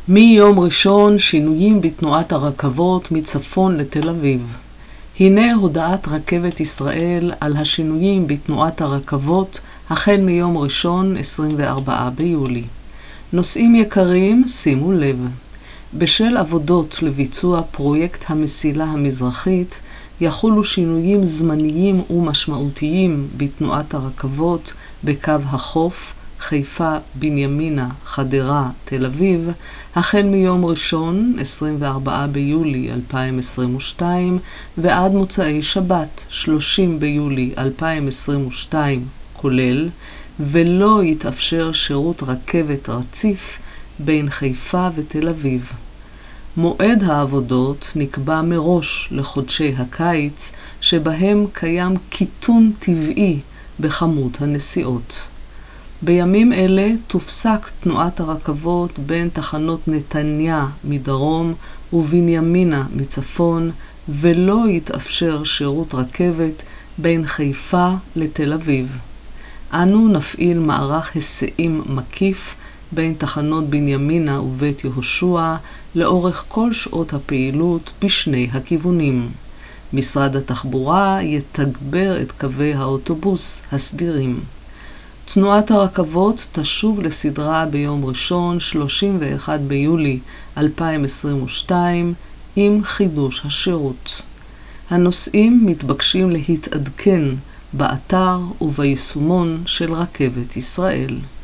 מיום ראשון שינויים בתנועת הרכבות מצפון לתל אביב. הנה הודעת רכבת ישראל על השינויים בתנועת הרכבות החל מיום ראשון 24 ביולי. נוסעים יקרים, שימו לב. בשל עבודות לביצוע פרויקט המסילה המזרחית, יחולו שינויים זמניים ומשמעותיים בתנועת הרכבות בקו החוף, חיפה, בנימינה, חדרה, תל אביב, החל מיום ראשון, 24 ביולי 2022, ועד מוצאי שבת, 30 ביולי 2022, כולל, ולא יתאפשר שירות רכבת רציף בין חיפה ותל אביב. מועד העבודות נקבע מראש לחודשי הקיץ, שבהם קיים קיטון טבעי בכמות הנסיעות. בימים אלה תופסק תנועת הרכבות בין תחנות נתניה מדרום ובנימינה מצפון, ולא יתאפשר שירות רכבת בין חיפה לתל אביב. אנו נפעיל מערך היסעים מקיף בין תחנות בנימינה ובית יהושע לאורך כל שעות הפעילות בשני הכיוונים. משרד התחבורה יתגבר את קווי האוטובוס הסדירים. תנועת הרכבות תשוב לסדרה ביום ראשון 31 ביולי 2022 עם חידוש השירות. הנוסעים מתבקשים להתעדכן באתר וביישומון של רכבת ישראל.